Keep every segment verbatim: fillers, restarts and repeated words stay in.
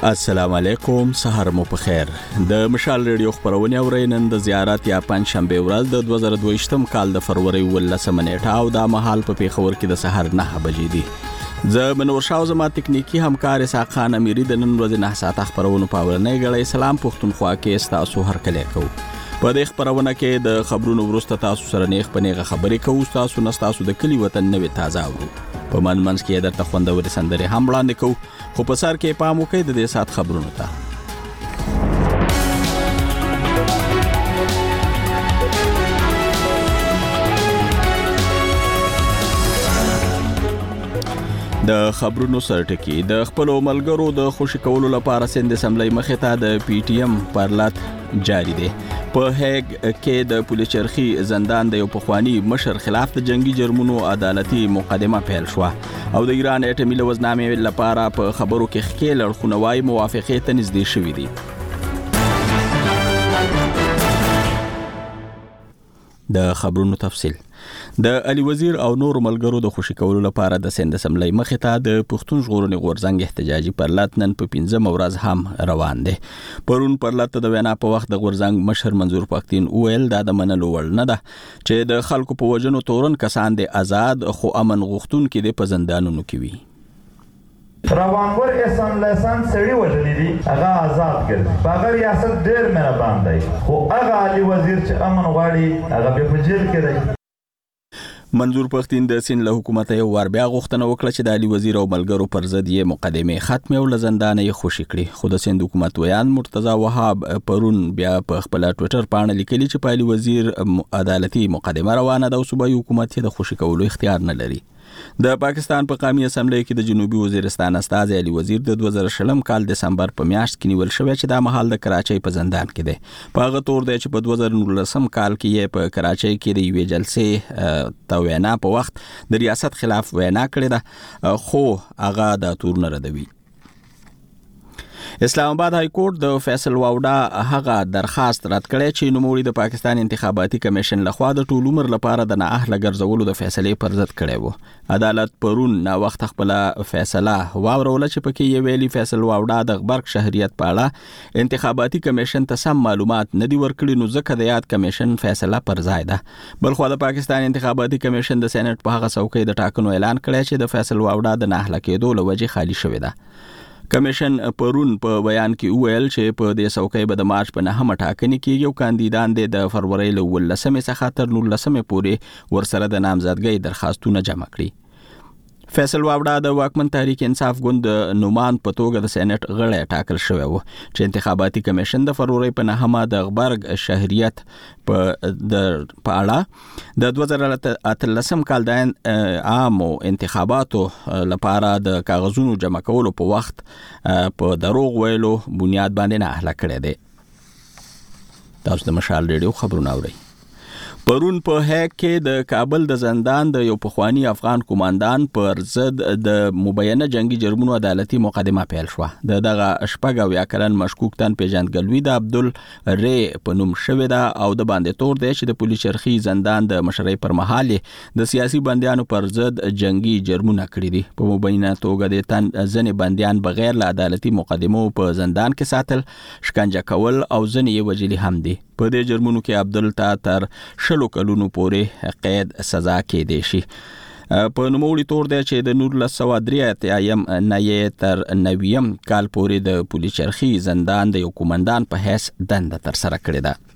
السلام علیکم، سهار مو په خیر. د مشال ریډیو خبرونه اورئ. نن د زیارت یا پنځ شنبه ورځ د دوه زره دوه ویشتم کال د فروری ولسمه نیټه او د مهال په پیښور کې د سحر نه بجې دي. زه منور شاو زما تکنیکی همکار اسحاق خان امیری د نن ورځې نه ساعت خبرونه پاورنۍ غړې سلام پښتونخوا کې تاسو هر کله کو. په دې خبرونه کې د خبرونو ورسته تاسو سره نیغ پنیغه خبرې کوو. تاسو نه تاسو د کلی وطن نوې تازه اورو. په من منځ کې درته خوندورې سندرې هم وړاندې کوو. خو په سر کې پام وکړئ د دې سات خبرونو ته. د خبرونو سرټکی د خپل ملګرو د خوشی کولو لپاره سند اسمبلی مخې ته د پی ټی ایم پرلط جاری دی. په هیګ کې د پولیس چرخي زندان د یو پخوانی مشر خلاف د جنگي جرمونو عدالتي مقدمه پیل شو او د ایران اټومي لوزنامې لپاره په خبرو کې خکې لړخونوای موافقه ته نږدې شوې دي. د خبرونو تفصیل د علي وزیر او نور ملګرو د خوشی کولو لپاره د سند اسمبلی مخې ته د پښتون ژغورنې غورځنګ احتجاجي پرلط نن په پنځمه ورځ هم روان دی. پرون پرلط د وینا په وخت د غورځنګ مشر منظور پښتين وویل دا د منلو وړ نه ده چې د خلکو په وجنو تورن کسان د آزاد خو امن غوښتونکو د پزندانونو کې وي. روانور احسان لسان سړی وژلی دي هغه آزاد ګرځي. په ریاست ډېر مهربان دی خو هغه علي وزیر چې امن غواړي هغه په جیل کې دی. منظور پښتين د سین له حکومت یو ور بیا غوښتنه وکړه چې د علي وزیر او ملګرو پر ضد یې مقدمه ختمه او لزندان یې خوشی کړي. خو د سین حکومت ویان مرتضی وهاب پرون بیا په خپل ټوئیټر باندې لیکلي چې په علي وزیر عدالتي مقدمه روانه ده او صوبایي حکومت د خوشی کولو اختیار نه لري. د پاکستان په قومي اسمبلی کې د جنوبي وزیرستان استازي علي وزیر د دوه زره شلم کال دسمبر په میاشت کې نیول شوی چې د مهال د کراچۍ په زندان کې دی. په هغه تور دی چې په دوه زره نولسم کال کې یې په کراچۍ کې د یوې جلسې ته وینا په وخت د ریاست خلاف وینا کړې ده خو هغه د تور نه ردوي. اسلام آباد های کورټ د فیصل واوډا هغه درخواست رد کړی چې نوموړي د پاکستان انتخاباتي کمیشن لخوا د ټول عمر لپاره د نااهله ګرځولو د فیصلې پر ضد کړی وو. عدالت پرون نا وخت خپل فیصله واوروله چې پکې یې ویلي فیصل واوډا د غبرګ شهریت په اړه انتخاباتي کمیشن ته سم معلومات نه دی ورکړي نو ځکه د یاد کمیشن فیصله پر ځای ده. بلخو د پاکستان انتخاباتي کمیشن د سېنات په هغه څوکۍ د ټاکنو اعلان کړی چې د فیصل واوډا د نااهله کېدو لوجه خالی شوې ده. کمیشن پرون په بیان کې ویل چې په دې څوکۍ به د مارچ په نهمه ټاکنې کې یو کاندیدان د فروری له ولسمې څخه تر نولسمې پورې ورسره د نامزدګۍ درخواستونه جمع کړي. فیصل واوډا د واکمن تحریک انصاف ګوند نومان په توګه د سېنات غړی ټاکل شوی و چې انتخاباتي کمیشن د فروری په نهمه د غبرګ شهریت په د په اړه د دوه زره اتلسم کال د عامو انتخاباتو لپاره د کاغذونو جمع کولو په وخت په دروغ ویلو بنیاد باندې نه اهله کړی دی. تاسو د مشال ریډیو خبرونه اورئ. پرون په هیګ کې د کابل د زندان د یو پخوانی افغان کمانډان پر ضد د مبینه جنگي جرمونو عدالتي مقدمه پیل شو. د دغه شپږ او یا کلن مشکوک تن پیژندګلوي د عبدل ری په نوم شوی دا او د باندې تور دی چې د پولیس چرخي زندان د مشرۍ پر مهال د سیاسي بندیانو پر ضد جنگي جرمونه کړی دي. په مبینه توګه د تن ځنې بندیان بغیر له عدالتي مقدمو په زندان کې ساتل، شکنجه کول او ځنې یې وجلي هم دي. په دې جرمونو کې عبدل تا تر شلو کلونو پورې قید سزا کېدی شي. په نوموړي تور دی چې د نولس سوه درې اتیایم نه یې تر نویم کال پورې د پولیس چرخي زندان د یو کمانډان په حیث دنده ترسره کړې ده.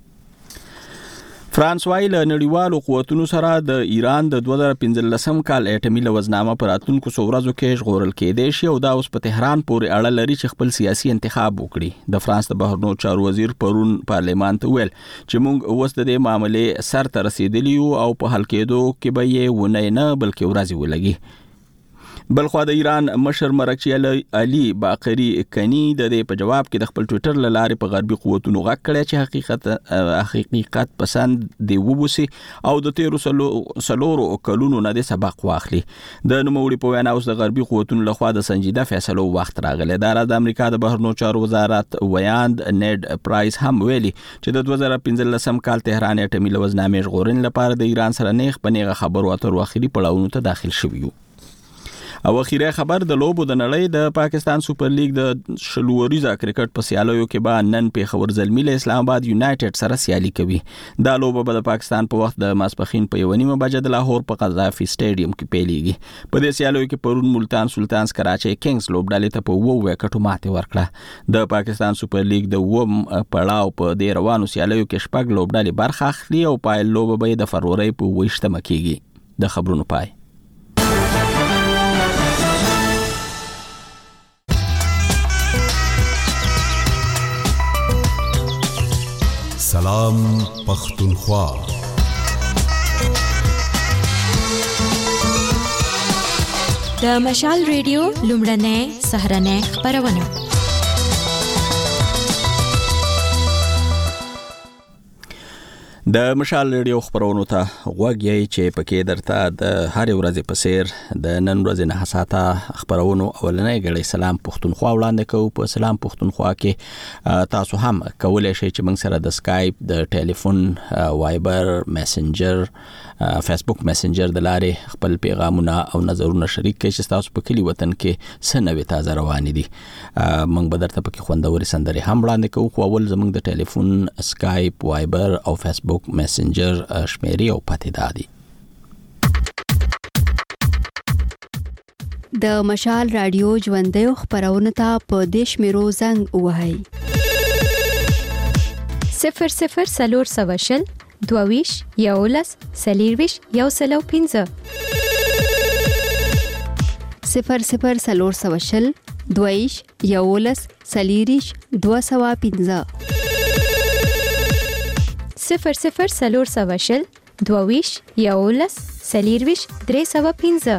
فرانس وايي له نړیوالو قوتونو سره د ایران د دوه زره پنځلسم کال اټومي لوزنامه پر راتلونکو څو ورځو کې ژغورل کېدی شي او دا اوس په تهران پورې اړه لري چې خپل سیاسي انتخاب وکړي. د فرانس د بهرنیو چارو وزیر پرون پارلمان ته ویل چې موږ اوس د دې معاملې سر ته رسیدلی یو او په حل کېدو کې به یې ونه نه بلکې ورځې ولګي. بلخو د ایران مشر مرکچی علي باقری کنی د دې په جواب کې د خپل ټوئیټر لارې په غربي قوتونو غږ کړی چې حقیقت حقیقت پسند دی وبوسي او د تیرو سلورو کلونو نه د سبق واخلي. د نوموړي په وینا اوس د غربي قوتونو لخوا د سنجیده فیصلو وخت راغلی. د امریکا د بهرنیو چارو وزارت ویاند نیډ پرایس هم ویلي چې د دوه زره پنځلسم کال تهران اټومي لوزنامې ژغورنې لپاره د ایران سره نیغ په نیغه خبرو اترو اخري پړاوونو ته داخل شوی یو. او اخیری خبر د لوبو د نړۍ د پاکستان سوپر لیګ د شلوريزه کرکټ په سیالیو کې به نن پیښور زلمی له اسلام آباد یونایټډ سره سیالي کوي. دا لوبه به د پاکستان په وخت د ماسپخین په یو نیمه بجه د لاهور په قذافي سټیډیم کې پیلېږي. په دې سیالیو کې پرون ملتان سلطانز کراچي کینګز لوبډلې ته په وو وکټو ماته ورکړه. د پاکستان سوپر لیګ د ووم پړاو په دې روانو سیالیو کې شپږ لوبډلې برخه اخلي او پای لوبه به د فروری په ویشتمه کېږي. د خبرونو پای. سلام پختونخوا. د مشال ریډیو لومړنۍ سهرنۍ خبرونه. د مشال ریډیو خبرونو ته غوږ یې چې پکې درته د هر ورځې په سیر د نن ورځې نه حساته خبرونو اولنۍ غړي سلام پختونخوا وړاندې کوو. په سلام پختونخوا کې تاسو هم کولای شئ چې موږ سره د سکایپ، د ټلیفون، وایبر، میسنجر، فیسبوک میسنجر د لارې خپل پیغامونه او نظرونه شریک کړئ چې تاسو په کلی وطن کې څه نوې تازه روان دي. موږ به درته پکې خوندوري سندرې هم وړاندې کوو. خو اول زموږ د ټلیفون، سکایپ، وایبر او فیسبوک میسنجر شمیرې او پته دادي. د مشال رادیو ژوندۍ خبرونه ته په دیش میرو زنګ وهاي صفر صفر سلور سواشل دوویش یولس سلیرویش یو سلو پینزه صفر صفر سلور سواشل دوویش یولس سلیریش دو سوا پینزه صفر صفر سلور سواشل دوویش یولس سلیرویش درې سوا پینزه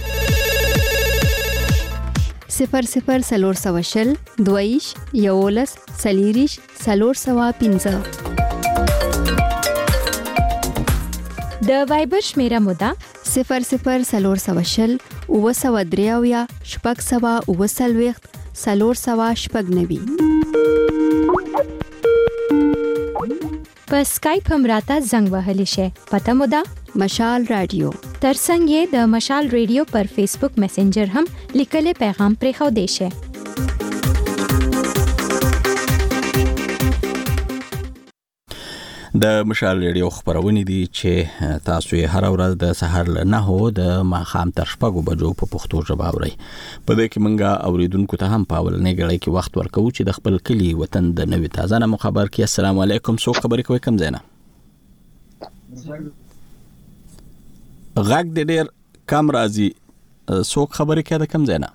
صفر صفر سلور سواشل دوویش یولس سلیریش سلور سوا پینزه. د وایبر شمیره مودا صفر صفر سلور سواشل اوه سوا دریاویا شپږ سوا اوه سلویخت سلور سوا شپږ نوي. په سکایپ هم راته زنګ وهلی شي. پته مودا مشال رادیو. ترڅنګ یې د مشال ریډیو پر فیسبوک میسنجر هم لیکلې پیغام پرې خو دی شي. د مشال ریډیو خبرونه دي چې تاسو یې هر ورځ د سحر له نهو د ماښام تر شپږو بجو په پښتو ژبه اورئ. په دې کې منګه اوریدونکو ته هم په اولنۍ غړي کې وخت ورکوو چې د خپل کلی وطن د نوې تازه نه خبر کې. السلام علیکم. څوک خبرې کوي؟ کوم ځای نه؟ غږ دې ډېر کم راځي. څوک خبرې کوي؟ د کوم ځای نه؟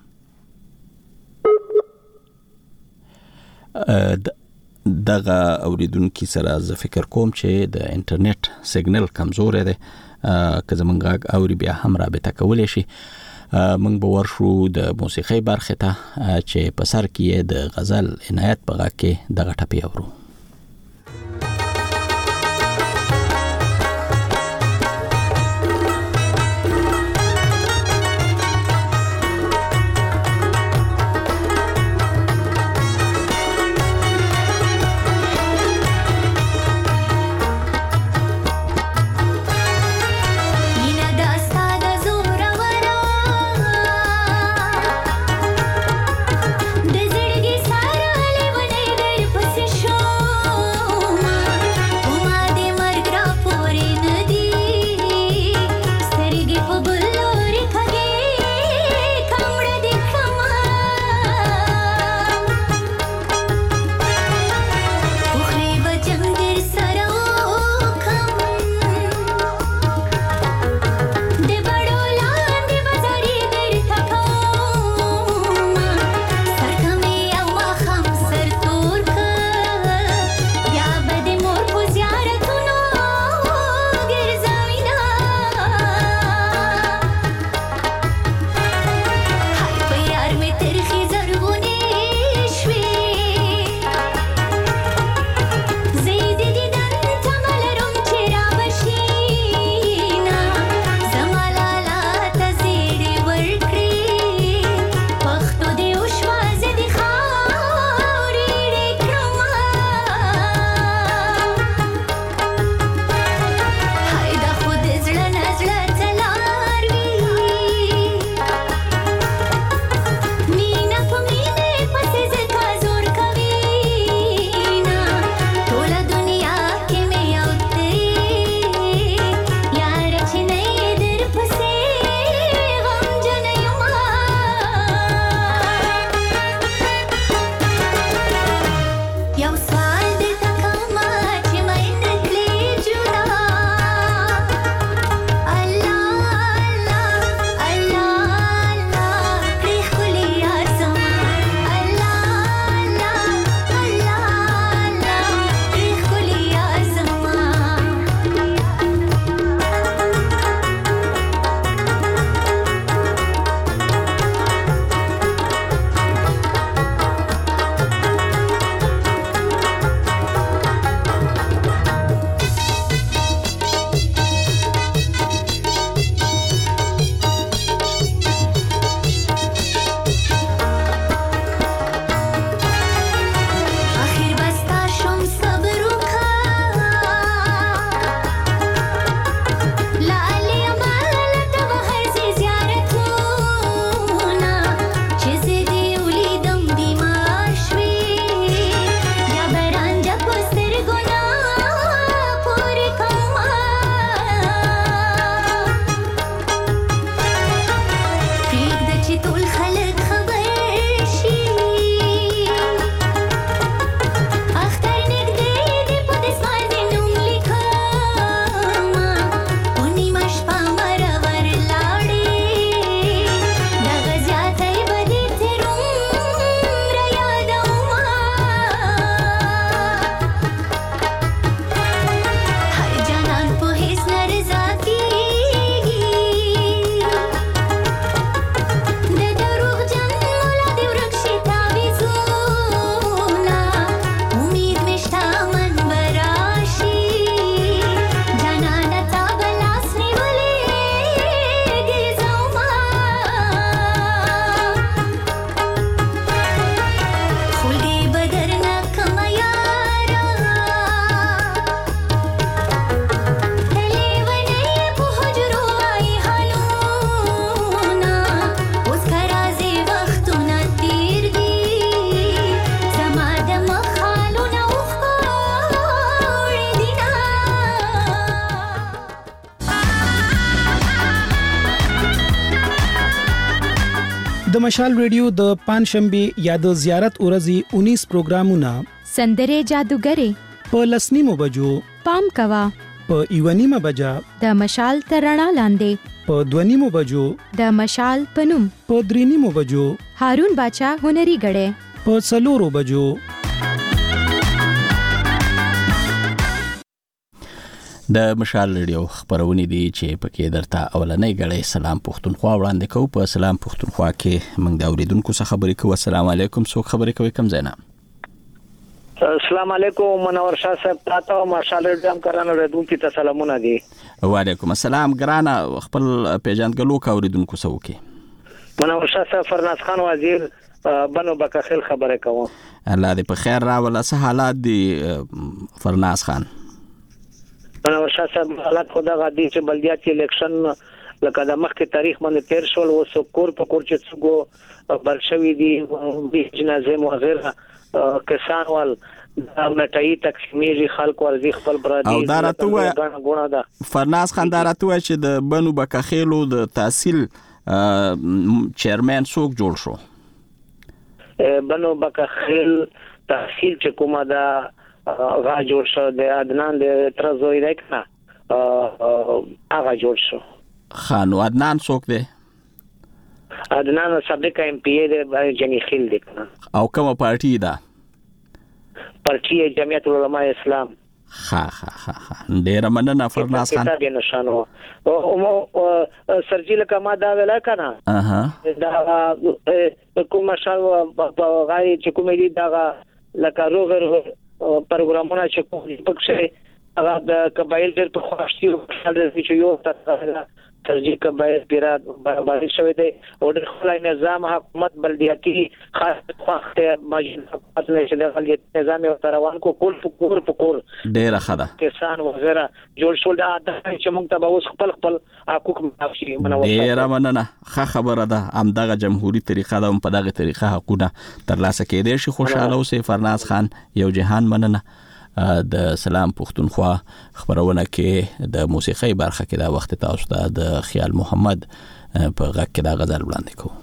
دغه اوریدونکو سره زه فکر کوم چې د انټرنیټ سیګنل کمزور دی. که زمونږ غږ اوري بیا هم رابطه کولی شي. موږ به ورشو د موسیقۍ برخې ته چې په سر کې د غزل عنایت په غږ کې دغه ټپې اورو. Show د مشال ریډیو د پنځشنبه یا د زیارت ورځې انیس پروګرامونه سندره جادوګری په لسنیمو بجو پام کوا په ایونیمه بجا د مشال ترڼا لاندې په دونیمو بجو د مشال پنوم په درینیمو بجو هارون باچا هنري غړې په څلورو بجو. د مشال ریډیو خبرونه دي چې پکې درته اولنۍ غړې سلام پښتونخوا وړاندې کوو. په سلام پښتونخوا کې موږ د اوریدونکو څخه خبرې کوو. السلام علیکم. څوک خبرې کوي؟ کوم ځای نه؟ السلام علیکم. منور شاه صاحب تاسو مشال ریډیو هم کرانو ردونکو ته سلامونه دي. وعلیکم السلام. ګرانه خپل پیژندګلو کا اوریدونکو سره وکي. منور شاه صاحب فرناز خان وزیر بنو بکخل خبره کوم. الله دې په خیر راولا. څه حالات دي فرناز خان؟ منور شاه صاحب حالات خدا غدي چې بلدیاتي الیکشن لکه د مخکې تاریخ باندې تیر شول او سکور په کور چې څنګه بلشوي دي د جنازه موغره کسان ول د مټای تقسیمي خلک ورزي خپل برادي او دا راته فرناز خان دا راته چې د بنو بکخیلو د تحصیل چیرمن څوک جوړ شو؟ بنو بکخیل تحصیل چې کومه دا غا جوړ شو د عدنان د ترزوی دکنه هغه جوړ شو. خان عدنان څوک دی؟ عدنان سابق ایم پی ای د جنی خیل دکنه. او کومه پارټي ده؟ پارټي جمعیت العلماء اسلام. ها ها ها ډیر مننه فرناز خان. دا نشانو او سرجیل کما دا ویلا کنه اها دا کوم مشال غاری چې کومې دي دا لکه روغ پروګرامونه چې کوم پکښه هغه د قبایل ډېر په خواشتي او خلک چې یو تاسو ترجیح قبایل پیرات برابر شوی دی او د خلای نظام حکومت بلدیاتي خاص وخت ماجن حکومت نه چې د خلک نظام او تروان کو کول فکر فکر ډېر خدا کسان وغیرہ جوړ شول دا چې موږ ته اوس خپل خپل حقوق معافي منو. ډېر مننه. ښه خبره ده. ام دغه جمهوریت طریقه ده په دغه طریقه حقوقونه ترلاسه کېدای شي. خوشاله اوسئ فرناز خان. یو جهان مننه. د سلام پښتونخوا خبرونه کې د موسیقي برخه کې دا وخت تاسو ته د خیال محمد په غږ کې دا غزل وړاندې کوم.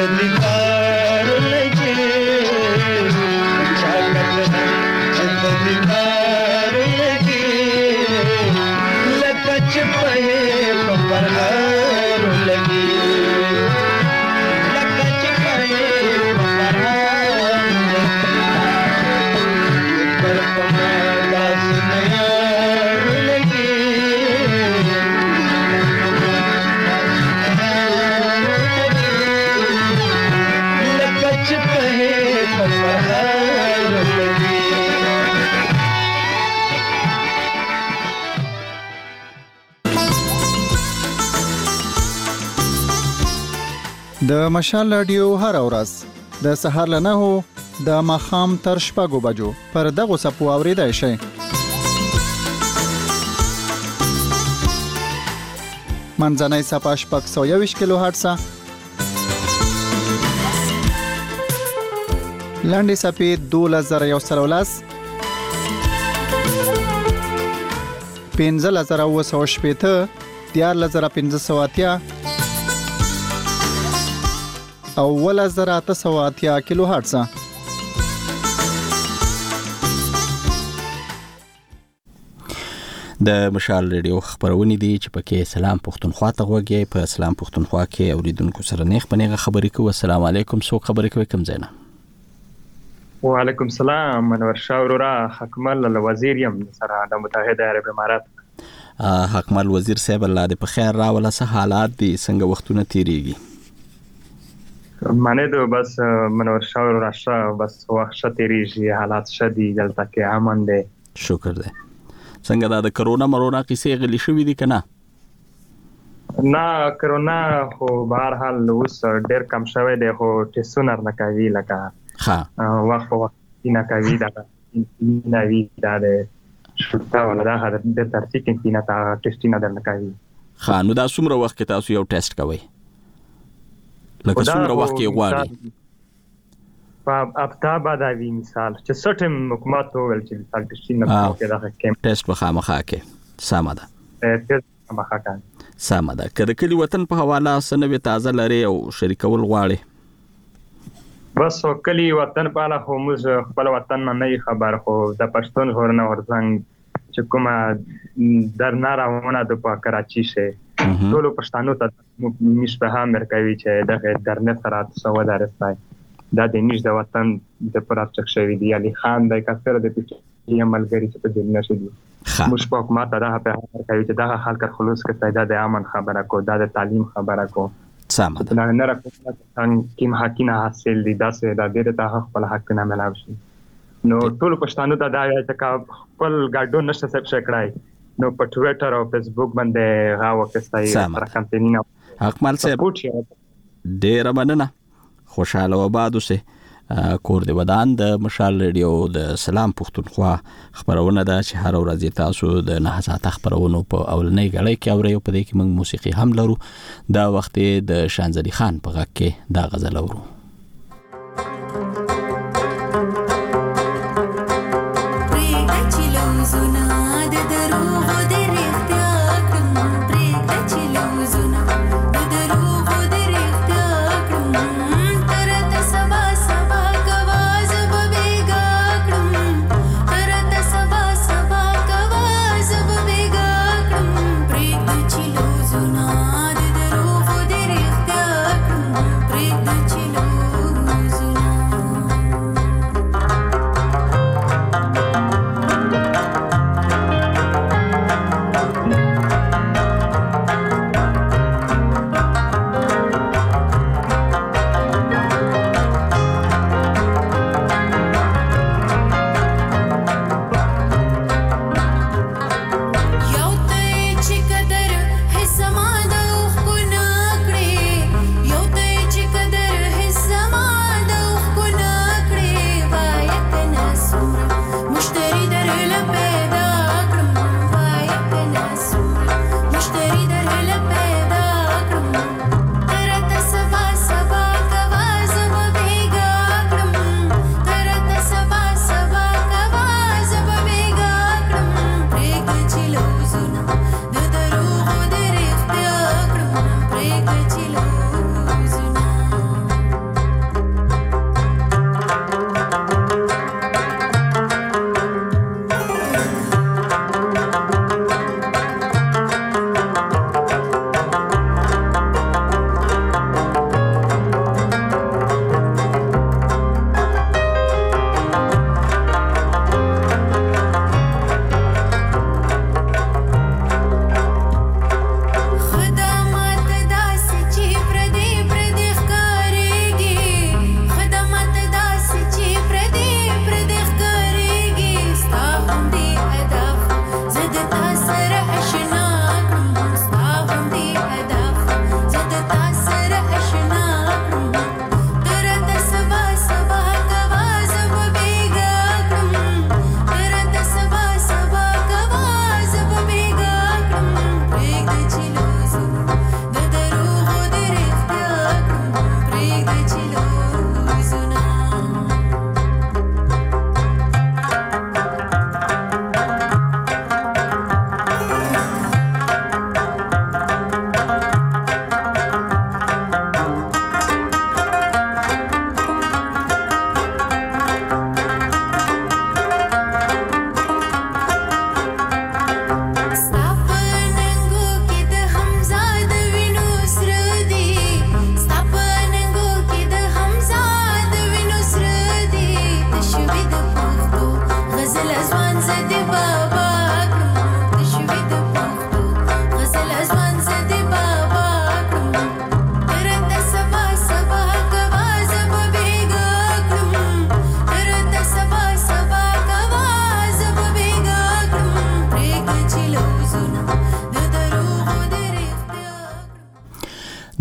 د مشال رادیو هر ورځ د سهار له نهو د ماښام تر شپږو بجو پر دغه سپو اوریدای شئ. منځنۍ سپه شپږ سوه یوویشت کیلو هرټزه، لنډې سپې دولس زره یو سل او لس، پنځلس زره اووه سوه شپېته، دیارلس زره پنځه سوه اتیا او اوولس زره اته سوه اتیا کیلو هرټزه. د مشال ریډیو خبرونه دي چې پکې سلام پښتونخوا ته غوږی په سلام پښتونخوا کې اوریدونکو سره نیخ پنیغه خبرې کوي. السلام علیکم، څوک خبرې کوي کوم ځای نه؟ وعلیکم السلام، منور شاه ورورا، حکمل وزیر یم سره د متحده عرب امارات. حکمل وزیر صاحب، الله دې په خیر راوله. څه حالات دي، څنګه وختونه تیریږي؟ معنی دو بس منور شاه ورورا شه بس وخت شه تیریږي، حالات شه دي، دلته کې امن دی، شکر دی. څنګه دا د کرونا مرونا کیسې غلي شوې دي کنه؟ نه کرونا خو بهر حال اوس ډېر کم شوی دی، خو ټیسټونه نه کوي، لکه ها وخت په وخت نه کوي، دا نه وی دا د شوتا ولا دا د ترتیب کې نه تا ټیسټونه نه کوي. ها نو دا څومره وخت کې تاسو یو ټیسټ کوئ؟ لکه څومره وخت کې غواړي؟ په اپتا باندې وی مثال چې سټم حکومت ویل چې مثال ټیسټینګ نه کوي، دا کېم ټیسټ په خامخا کې سمه ده، ټیسټ خامخا کوي سمه ده. کله کلی وطن په حواله سنوي تازه لري او شریکول غواړي؟ بس کلی وطن په اړه خو موږ خپل وطن نه خبر، خو د پښتون هورنه ورڅنګ چې کومه درنا راونه د په کراچي شه ټول پښتنو ته مشبه مرکوي چې دغه درنه سره څو درسای دا د نيش د وطن د پرابچک شوی دی. علي خان د کثر د پټي عملګری چې په دې نشي دي موږ په حکومت دا په هر کوي چې دا خلک خلوص کې پیدا د امن خبره کو، دا د تعلیم خبره کو، سمه ده. نه نه راکوم کیم حقینه حاصل دي، دا څه دا ډېر ته خپل حق نه ملاوي شي. نو ټول پښتنو ته دا چې خپل ګاډو نشته څه کړای، نو په ټویټر او فیسبوک باندې غاوه کستای تر کمپاینونه حکمل صاحب ډېر مننه، خوشاله وباد اوسه. کور دی ودان د مشال ریډیو د سلام پښتونخوا خبرونه ده چې هر ورځ تاسو د نه ساعت خبرونو په اولنۍ غړې کې اورئ. په دې کې موږ موسیقي هم لرو، دا وخت د شانزلي خان په غږ کې دا غزل اورو. You know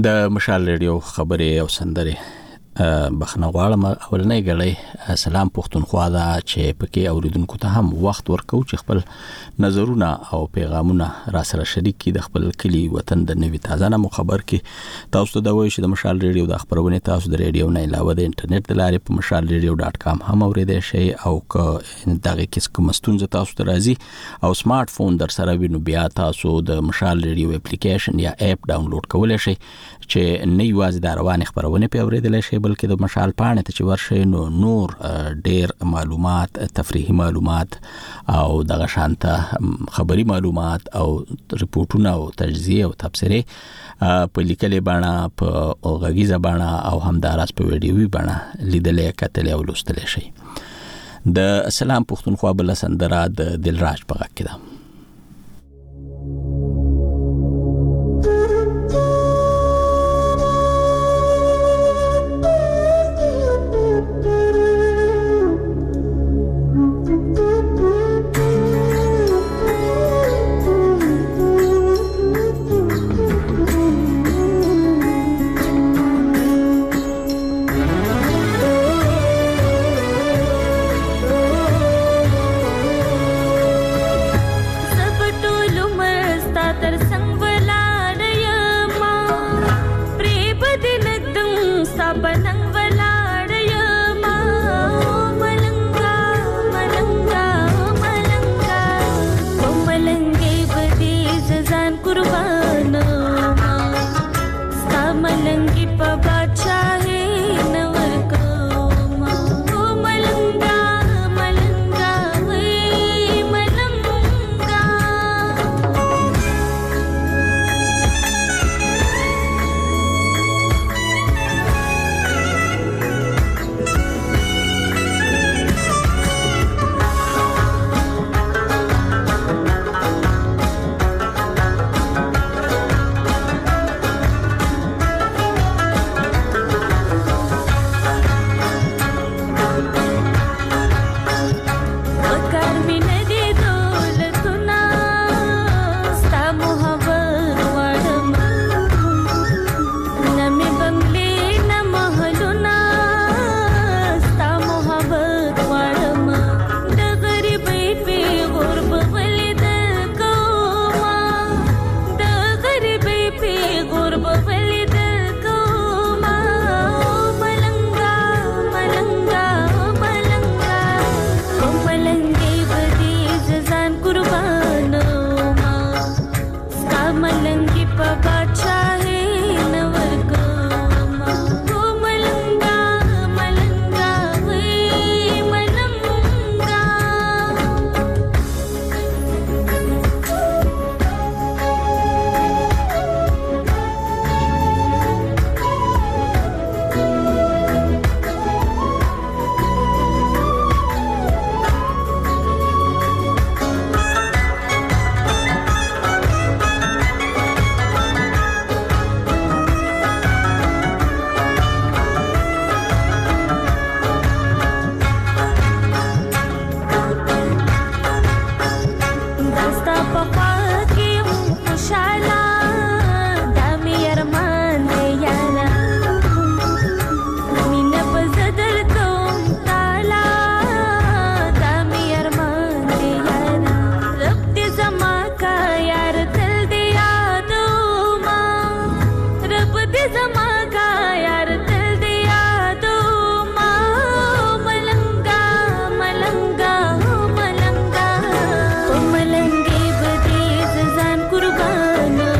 د مشال ریډیو خبرې او سندره بخنه غواړم اولنې غړې سلام پښتونخوا دا چې پکې اوریدونکو ته هم وخت ورکو چې خپل نظرونه او پیغامونه را سره شریک کړي د خپل کلی وطن د نوي تازه نمو خبر کې تاسو ته دا وایي چې د مشال ریډیو د خبرونه تاسو د ریډیو نه علاوه د انټرنیټ د لارې په مشال ریډیو ډاټ کام هم اوریدئ شئ او که دغه کیس کوم ستونزه تاسو ته راځي او سمارټ فون در سره وینو بیا تاسو د مشال ریډیو اپلیکیشن یا اپ ډاونلوډ کولای شئ چې نه یوازې د روان خبرونه په اوریدل شي بلکې د مشال پاڼه ته چې ورشي نو نور ډیر معلومات تفریحي معلومات او دغه شانته خبري معلومات او ریپورتونه او تجزیه او تبصره په لیکلې باندې په غږیزه باندې او همداراز په ویډیوي باندې لیدلې کتلې او لوستلې شي د سلام پښتونخوا بل سندره د دلراج په غږ کې ده. Mala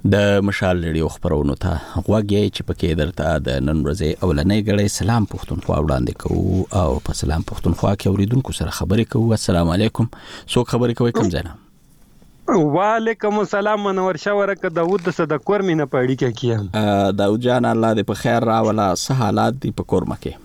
د مشال ریډیو خبرونو ته غوږی چې پکې درته د نن ورځې اولنۍ غړې سلام پښتونخوا وړاندې کوو او په سلام پښتونخوا کې اوریدونکو سره خبرې کوو. السلام علیکم. څوک خبرې کوي کوم ځای نه؟ وعلیکم السلام. منور شورک داوود د صدقور مینه پړی کې کیم. داوود جان الله دې په خیر راولا. څه حالات دي په کورمه کې؟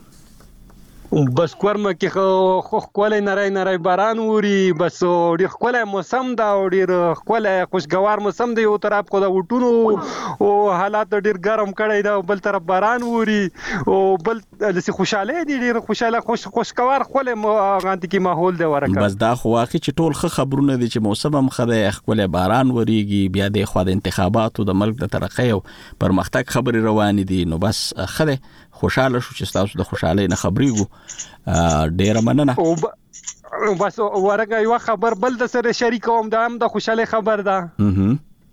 بس کورمه کې خو خو کولای نری نری باران ووري. بس ډیر کولای موسم دا ډیر کولای خوشگوار موسم دی. یو طرف کو دا وټونو او حالات ډیر ګرم کړی دا، بل طرف باران ووري او بل لسی خوشاله دي ډیر خوشاله خوش خوشگوار کولای غانتی کې ماحول دی ورکه. بس دا خو واقعي چې ټول ښه خبرونه دي چې موسم هم خدای کولای باران وریږي. بیا د خو د انتخاباتو د ملک د ترقۍ او پرمختګ خبري روان دي. نو بس خله خوشاله شو چې تاسو د خوشاله نه خبرېګو. ډیر مننه. او بس ورګه یو خبر بل د سره شریکوم دا هم د خوشاله خبر ده.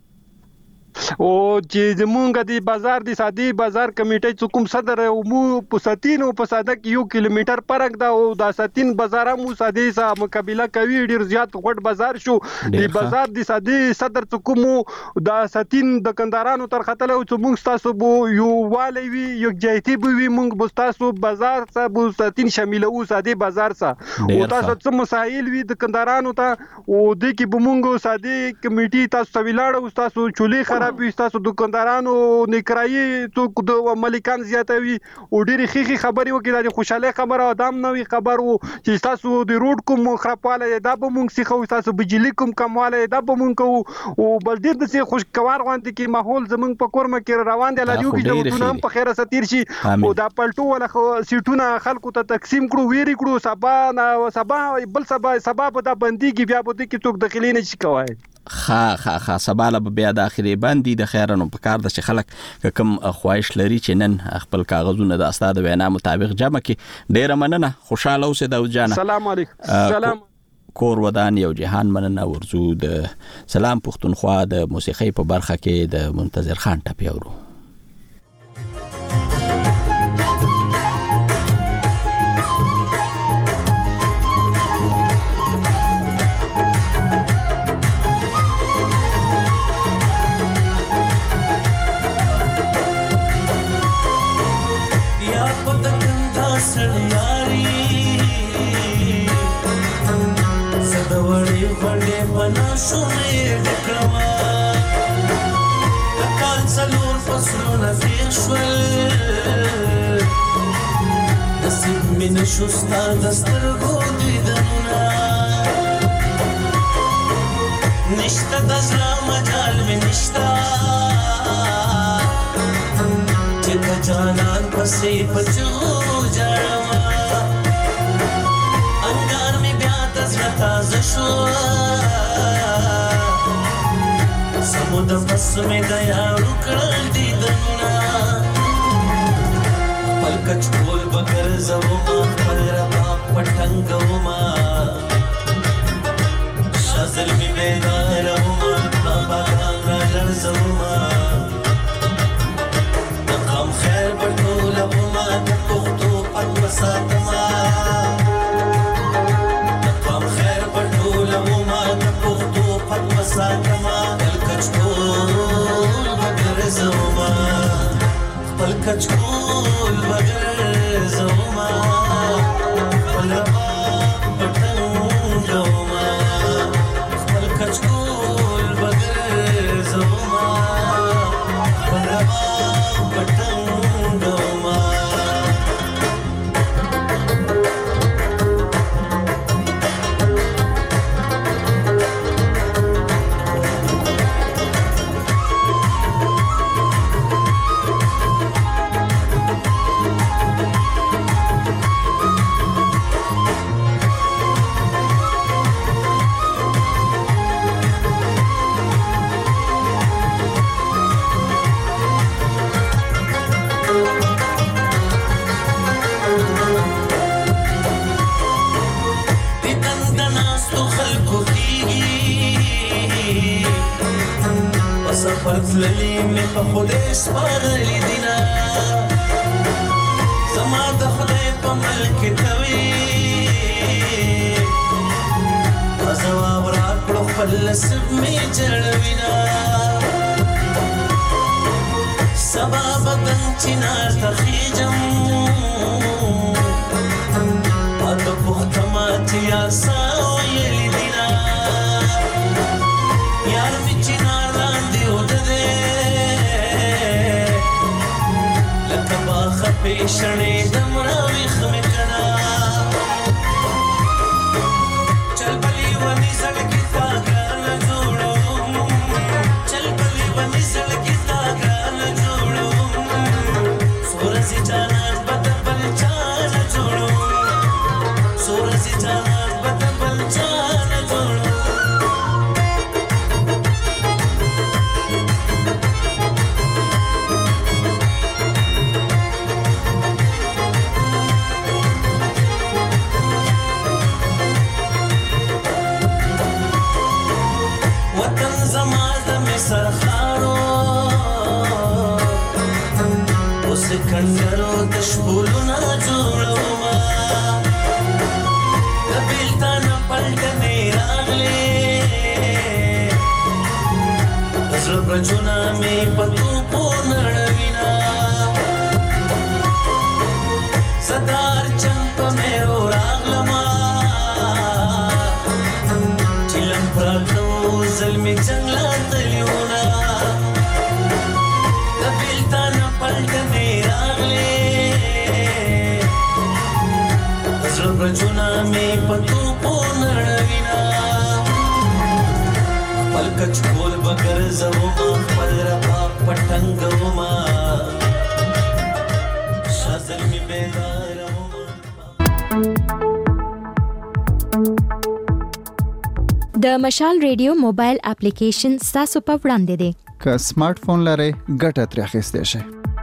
او چې زمونږ د بازار د سادي بازار کمیټې څوک کوم صدر او مو په ساتینو په ساده کې یو کیلومتر فرق ده. او د ساتین بازار مو سادي سره مقابله کوي. ډیر زیات غټ بازار شو. د بازار د سادي صدر څوک مو د ساتین د کندارانو تر خطر او څوک تاسو بو یو والي وي یو جایتی بو وي مونږ بو تاسو بازار سره بو ساتین شامل او سادي بازار سره او تاسو څه مسائل وي د کندارانو ته او د کې بو مونږ سادي کمیټې تاسو ویلاړو تاسو چولي خراب تاسو دکاندارانو نکرایي تو د مالکان زیاتوي او ډېری خيخي خبري وکړه. د خوشاله خبره ادم نوې خبر وو چې تاسو د روډ کوم خرابواله دا به مونږ سي خو تاسو بجلی کوم کمواله دا به مونږ کو او بل ډېر د سي خوشگوار غونډه کې ماحول زمونږ په کورمه کې روان دي. لاریو کې د نام په خیره ستیر شي او دا پلټو ولا سیټونه خلکو ته تقسیم کړو ویری کړو. سبا نه سبا بل سبا سبا په دا بندي کې بیا به کې څوک داخلي نه شي کوي. خا خا خا سباله بیا داخلي باندې د خیرانو په کار د چې خلک کم خواهش لري چې نن خپل کاغذونه د استاد وینا مطابق جمع کړي. ډیره مننه. خوشاله اوسئ داود جان. سلام علیکم. سلام کور ودان یو جهان مننه. ورزو د سلام پښتونخوا د موسیقي په برخه کې د منتظر خان ټپي اورو. شوستا دسترګو دیدنونه نشته د زړه مجال مې نشته چې د جانان پسې پچو جاړم انګار مې بیا د زړه تازه شو سمود پس مې د یارو کړل دیدنونه پلکچ کول بغیر زوما پر ربا پټنګوما شازل می بیداروما بابا غاړه زوما نقم خیر پټولوما د پختو پټ وساتما نقم خیر پټولوما د پختو پټ وساتما پلکچ کول بغیر زوما پلکچ کول بغیر زوما پلبا پټنګوما پلکچ کول بغیر زوما پلبا پټنګوما پتللی می په خدای سپارلی دینا زما د خدای په ملک توي ازوا ورا کړو خپل سب می جړوینا سبا بدن چنار تخیجم پاتو پختما چیا ساویلی دینا یار می چنار لاندی اودده لکه باخ پیشنی دمرا ویخ می کنا چل بلی ونی زڑکی تاگا نجوڑو چل بلی ونی زڑکی تاگا نجوڑو سورسی جانان بدن بل چان جوڑو سورسی جانان بدن بل چان جوڑو سرخارو اوس کنجرو تشبولو نا جوړو ما کبیلتا نه پلټنې راغلې زړه برجونه مې پتو په نړوینا صدار چمپ مې راغلما چلم پراتو زلمی جنگلا برجونا میں پتو پو نڑوینا پل کچ کول بگر زوما پل رپا پٹنگوما شازل می بیداروما د مشال ریډیو موبایل اپلیکیشن ستاسو په وړاندې دی که سمارټ فون لرئ ګټه ترې اخیستی شئ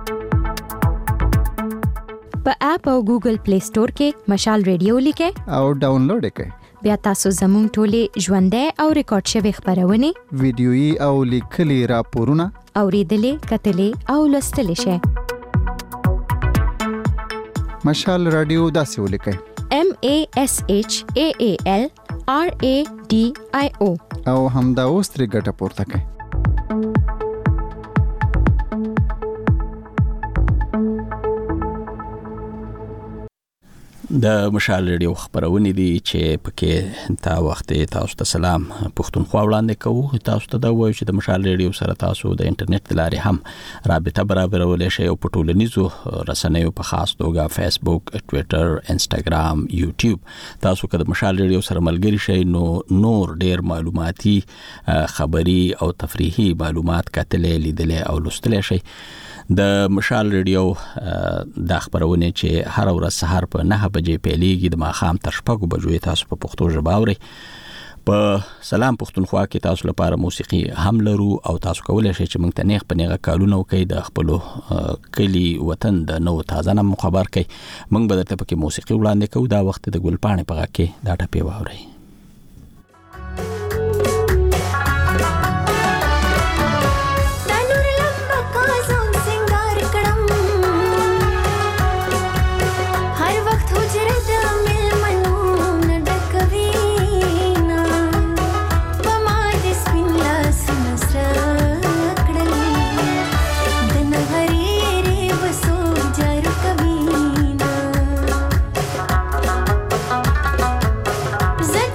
په اپ او ګوګل پلی سٹور کې مشال ریډیو لیکئ او ډاونلوډ یې کړئ بیا تاسو زموږ ټولې ژوندۍ او ریکارډ شوي خپرونې ویډیويي او لیکلي راپورونه اوریدلې کتلې او لوستلې شئ مشال رادیو داسې ولیکئ M A S H A A L R A D I O او همدا اوس ترې ګټه پورته کړئ د مشال ریډیو خبرونه دي چې پکې تا وخت تاسو ته سلام پښتونخوا وړاندې کوو تاسو ته دا وایو چې د مشال ریډیو سره تاسو د انټرنیټ لارې هم رابطه برابرولای شئ او په ټولنیزو رسنیو په خاص توګه فیسبوک، ټوئیټر، انسټاګرام، یوټیوب تاسو که د مشال ریډیو سره ملګری شئ نو نور ډیر معلوماتي خبري او تفریحي معلومات کتلې لیدلې او لوستلې شئ د مشال ریډیو د خبرونه چې هر ورځ سهار په نه بجې پیلېږي د ماښام تر شپږو بجو تاسو په پښتو ژبه اورئ په سلام پښتونخوا کې تاسو لپاره موسیقي هم لرو او تاسو کولای شئ چې موږ ته نیغ په نیغه کالونه وکړئ د خپلو کلی وطن د نو تازه نه خبر کړئ موږ به درته پکې موسیقي وړاندې کوو دا وخت د ګلپاڼې په غږ کې دا ټپې واورئ زه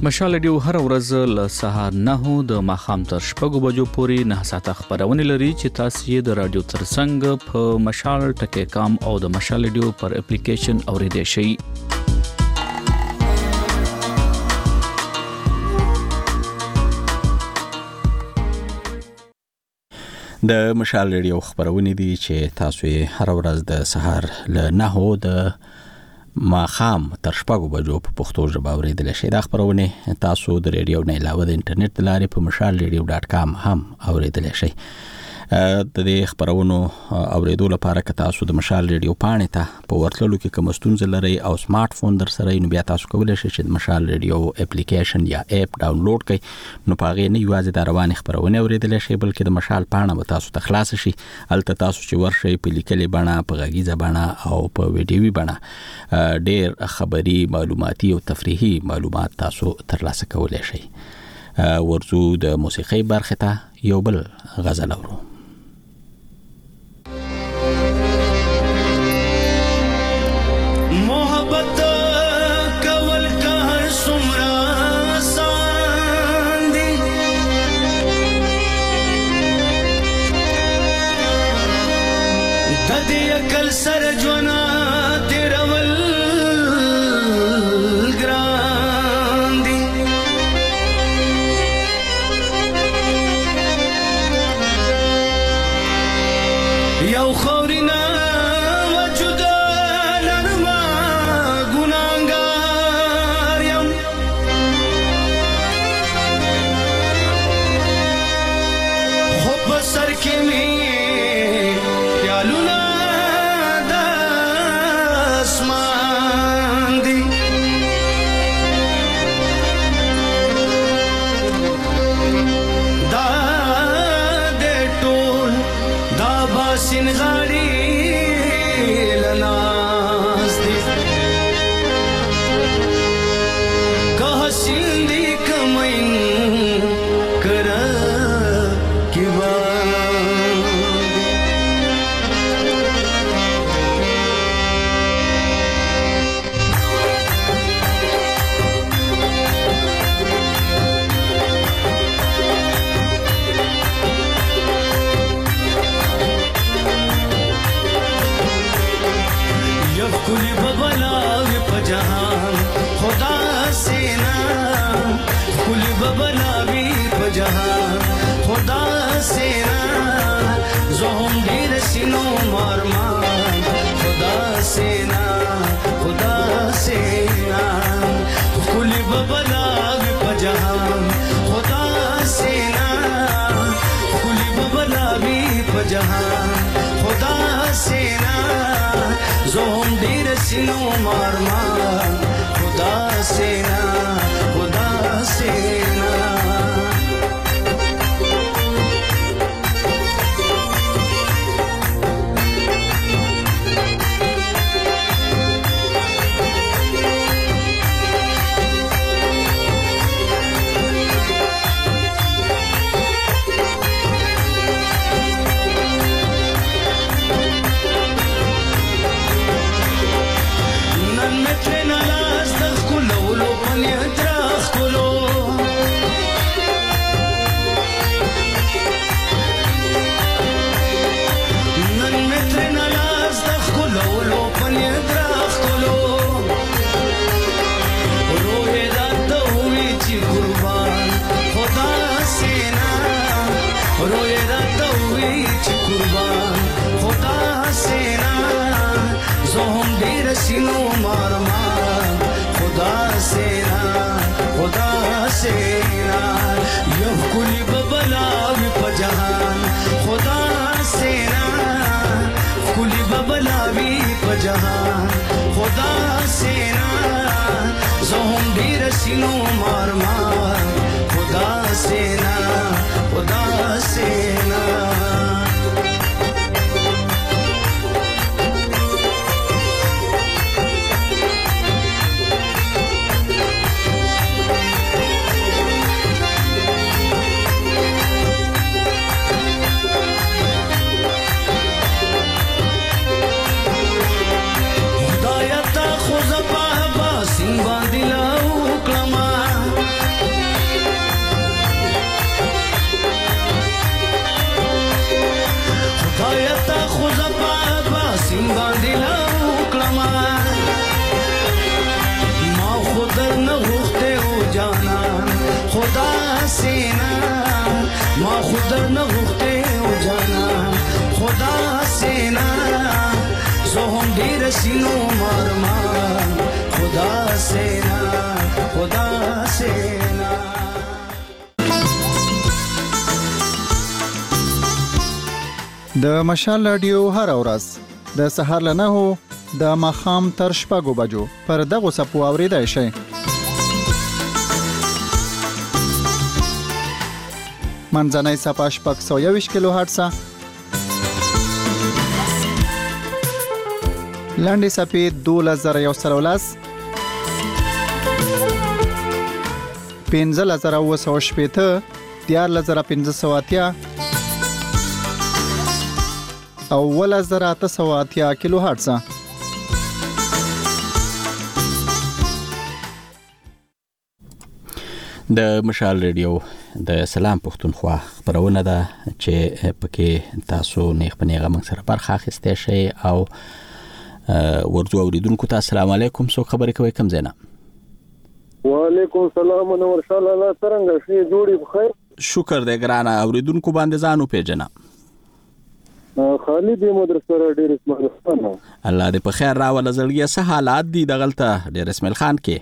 مشال رادیو هر ورځ له سهار نه د ماخام تر شپږو بجو پورې نه ساعته خبرونه لري چې تاسو یې د رادیو ترڅنګ په مشال ټکی کام او د مشال رادیو پر اپلیکیشن اوریدئ شئ. د مشال رادیو خبرونه دي چې تاسو یې هر ورځ د سهار له نه د ما خام تر شپږو بجو په پښتو ژبه اوریدل شي. دا خبرونه تاسو د ریډیو نه علاوه د انټرنیټ لارې په مشال رادیو ډاټ کام هم اوریدل شي. د دې خبرونو اوریدو لپاره که تاسو د مشال رادیو پاڼې ته په ورتلو کې کوم ستونزه لرئ او سمارټ فون در سره نو بیا تاسو کولی شئ چې د مشال رادیو اپلیکیشن یا اپ ډاونلوډ کړئ. نو په هغې نه یوازې د روانې خبرونه اوریدلی شئ بلکې د مشال پاڼه به تاسو ته خلاصه شي. هلته تاسو چې ورشئ په لیکلې بڼه، په غږیزه بڼه او په ویډیوي بڼه ډېر خبري، معلوماتي او تفریحي معلومات تاسو ترلاسه کولی شئ. ورځو د موسیقۍ برخې ته یو بل غزل اورو. سر جونا تیرا ول گران دی یو خورینا وجود لرما گناهگار یم خوب سر کی می پیالونا सिनो मारमान खुदा सेना खुदा सेना सिनो मारमान खुदा सेना खुदा सेना यह कुली बबला पजहान खुदा सेना कुली बबला पजहान खुदा सेना जोहम दीर सिनो मारमान खुदा सेना खुदा सेना سینا ما خود نغخته و جانا خدا سینا زو هم دیر سینو مارمان خدا سینا خدا سینا. د مشال رادیو هر ورځ د سهار له نهو د ماښام تر شپږو بجو پر دغه سپو اوریدای شئ. منځنۍ صفحه شپږ سوه یوویشت کیلو هرټزه، لنډې صفحې دولس زره یو سل او لس، پنځلس زره اووه سوه شپېته، دیارلس زره پنځه سوه اتیا او اوولس زره اته سوه اتیا کیلو هرټزه. د مشال ریډیو د سلام پښتونخوا خبرونه ده چې پکې تاسو نیغ په نیغه موږ سره برخه اخیستی شئ او ورځو اوریدونکو ته السلام علیکم. څوک خبرې کوي؟ کوم ځای نه؟ وعلیکم السلام نور شال الله څنګه شې جوړې بخیر؟ شکر دی ګرانه. اوریدونکو باندې ځان وپېژنه. خالد مدرسه ډیر اسماعیل خان. الله دې په خیر راوله. زړګیه څه حالات دي دغلته ډیر اسماعیل خان کې؟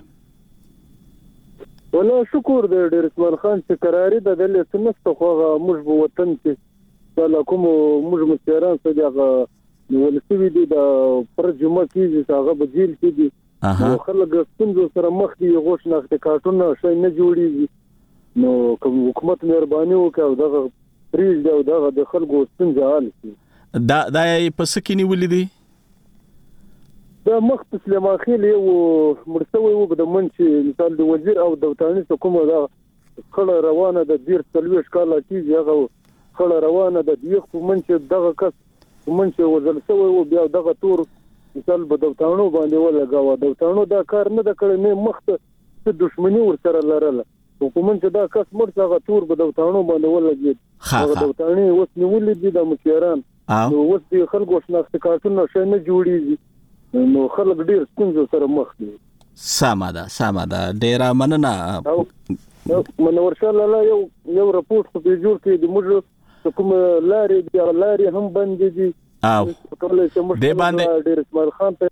والله شکر دې ډیر اسماعیل خان چې قراری ده د لسنست خو موږ په وطن کې دا کوم موږ مستیران څه دغه ولسوي دي د پر جمعه کې هغه بجیل کې دي نو خلک څنګه سره مخ دي غوښ نخته کارټونه شي نه جوړیږي. نو کوم حکومت مهرباني وکړي دغه پریز دا دغه د خلکو څنګه حل شي. دا دا په سکینی ولیدي دا مخ سلیمان خیل یو مرسوي وګ د منشي مثال د وزیر او د وطني حکومت دا خړه روانه د دیر تلويش کاله کیږي هغه خړه روانه د دیخ په منشي دغه کس منشي وزل سوی او بیا دغه تور مثال په دوتانو باندې ولګاوه. دوتانو دا کار نه د کړې نه مخ ته دښمنی ورسره لرله. حکومت دا کس مرڅه تور په دوتانو باندې ولګید. هغه دوتانی اوس نیولې دي د مشیران نو اوس د خلکو شناخت کارتونه شي نه جوړیږي نو خلک ډیر څنګه سره مخ دي. ساده ده ساده ده ډیر مننه. منور شال الله یو یو راپورټ په جوړ کې د موږ کوم لارې دی لارې هم بند دي او دې باندې ډیر اسماعیل خان ته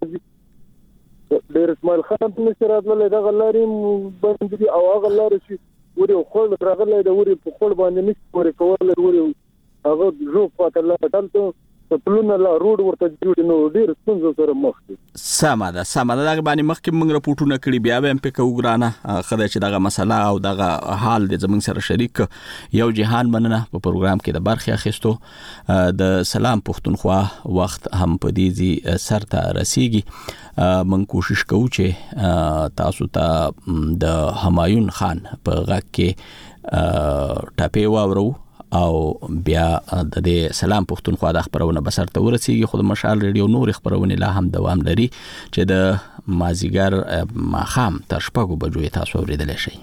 ډیر اسماعیل خان په سره دلته دغه لارې بند دي او هغه لارې چې ورې خپل راغله د ورې په خپل باندې نشي ورې کول ورې هغه جو پاتې لا تلته پلونه لا روډ ورته جوړ نو ډیر څنګه سره مخ دي. سمه ده سمه ده. دغه باندې مخکې موږ راپورټونه کړي بیا به هم پکې وګرانه خدای چې دغه مسله او دغه حال د زمونږ سره شریک یو جهان مننه په پروګرام کې د برخه اخیستو. د سلام پښتونخوا وخت هم په دې ځي سر ته رسیږي. من کوشش کوو چې تاسو ته د همایون خان په غږ کې ټاپې واورو او بیا د دې سلام پښتونخوا د خبرونه بسر ته ورسیږي. خو د مشال ریډیو نور خبرونه لا هم دوام لري چې د مازیګر ماښام تر شپږو بجو تاسو اوریدلی شئ.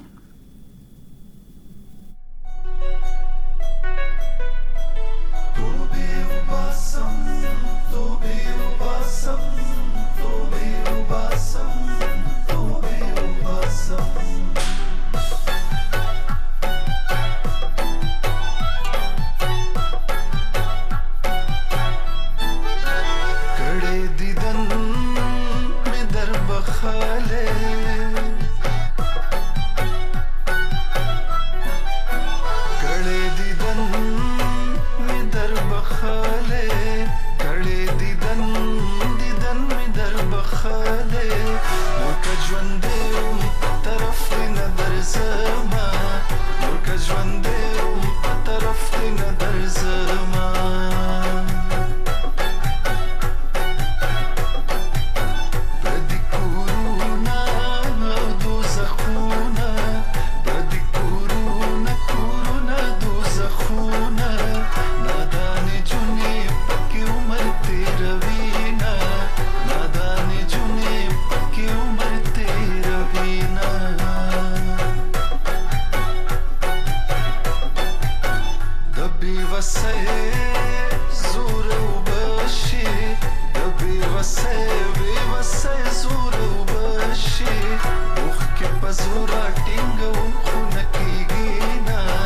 Zura tinga un khuna ki gina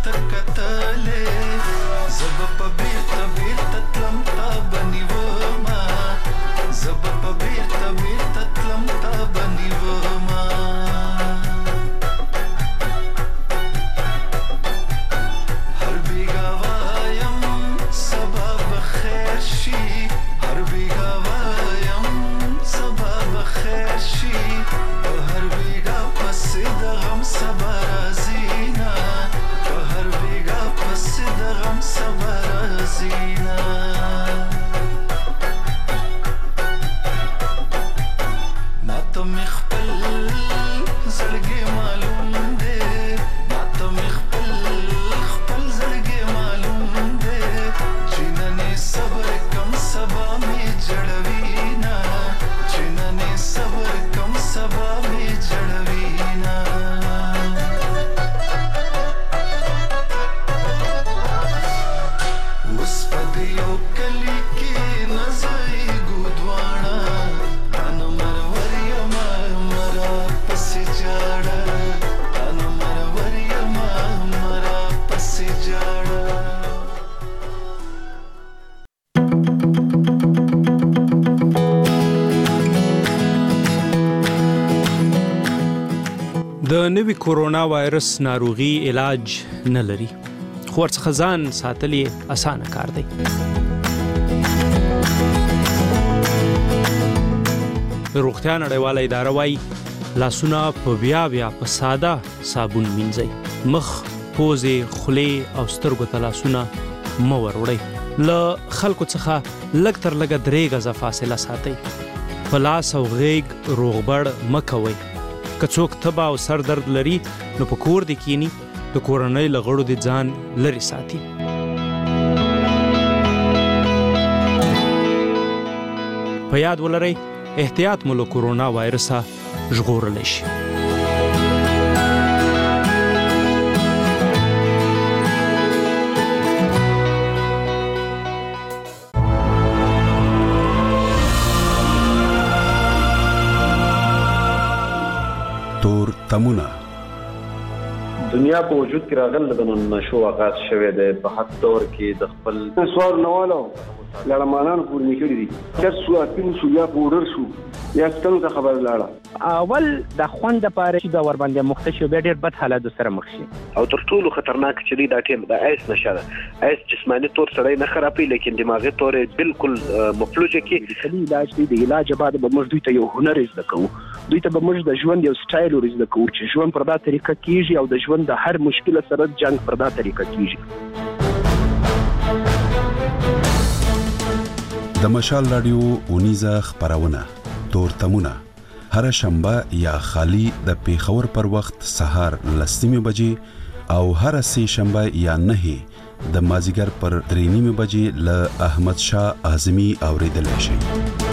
د نوي کورونا وایرس ناروغي علاج نه لري، خو ورڅخه ځان ساتل یې اسانه کار دی. روغتیا نړیواله اداره وایي لاسونه په بیا بیا په ساده صابون مینځئ، مخ، پوزې، خولې او سترګو ته لاسونه مه وروړئ. له خلکو څخه لږ تر لږه درې غزه فاصله ساتئ. په لاس او غیږ روغبړ مه کوئ. که څوک تبه او سر درد لري نو په کور دې کینی، د کورنۍ له غړو دې ځان لرې ساتي. په یاد ولرئ احتیاط مو له کورونا وایرسه ژغورلی شي. تور تمونه دنیا په وجود کې راغله د نشو آغاز شوه د په حد دور کې د خپل سوار نوالو لړمانان پور نکړي دي چې سو اپین سو یا بورډر شو یا ستنو ته خبر لاړه اول د خوند لپاره چې د ور باندې مختشو به ډېر بد حالت سره مخ شي او تر ټولو خطرناک چې دی دا ټیم د ایس نشه ایس جسمانی طور سره نه خرابي لیکن دماغي طور بالکل مفلوجه کې د علاج دی د علاج بعد به موږ دوی ته یو هنر زده کوو، دوی ته به موږ د ژوند یو سټایل ور زده کوو چې ژوند پر دا طریقه کیږي او د ژوند د هر مشکل سره جنگ پر دا طریقه کیږي. د مشال رادیو اونیزه خبرونه تور تمونه هر شنبه یا خالی د پیښور پر وخت سهار لسمه بجې او هر سه شنبه یا نه د مازیګر پر درې نیمه بجې ل احمد شاه اعظمي اوریدل شي.